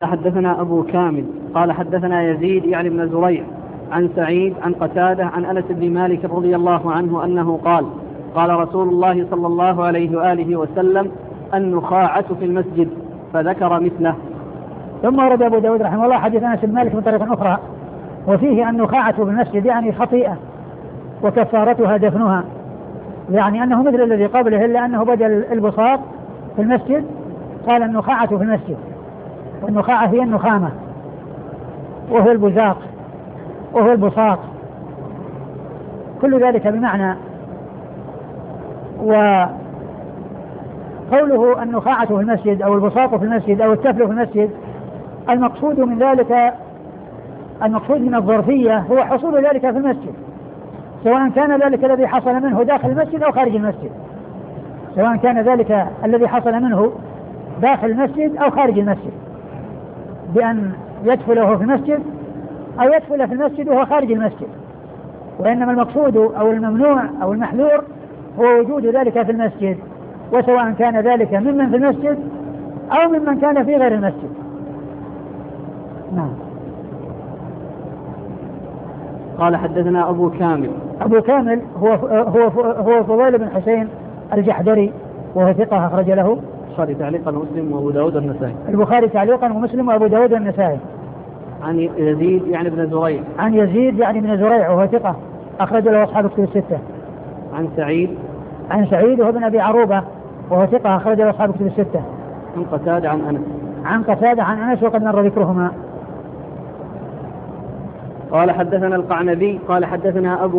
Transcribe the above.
حدثنا أبو كامل قال حدثنا يزيد يعني بن زريع عن سعيد عن قتادة عن أنس بن مالك رضي الله عنه أنه قال قال رسول الله صلى الله عليه وآله وسلم النخاعة في المسجد، فذكر مثله. ثم ورد أبو داود رحمه الله حديث أنس بن مالك من طريق أخرى وفيه النخاعة في المسجد يعني خطيئة وكفارتها دفنها، يعني أنه مثل الذي قبله إلا أنه بدل البساط في المسجد قال النخاعة في المسجد، والنخاعة هي النخامة وهو البزاق وهو البساط، كل ذلك بمعنى. وقوله النخاعة في المسجد أو البساط في المسجد أو التفل في المسجد، المقصود من ذلك، المقصود من الظرفية هو حصول ذلك في المسجد، سواء كان ذلك الذي حصل منه داخل المسجد أو خارج المسجد، سواء كان ذلك الذي حصل منه داخل المسجد أو خارج المسجد، بأن يدخله في المسجد أو يدخل في المسجد وهو خارج المسجد. وإنما المقصود أو الممنوع أو المحذور هو وجود ذلك في المسجد، وسواء كان ذلك ممن في المسجد أو ممن كان في غير المسجد. نعم. قال حدثنا أبو كامل. أبو كامل هو فضيل بن حسين الجحدري وهو ثقة أخرج له البخاري تعليقا ومسلم وأبو داود والنسائي. البخاري تعليقا ومسلم وأبو داود والنسائي. عن يزيد يعني بن زريع. عن يزيد يعني بن زريع وهو ثقة أخرج له أصحاب الكتب الستة. عن سعيد. عن سعيد وهو بن أبي عروبة وهو ثقة أخرج له أصحاب الكتب الستة. عن قتادة عن أنس. عن قتادة عن أنس وقد مر ذكرهما. قال حدثنا القعنبي قال حدثنا أبو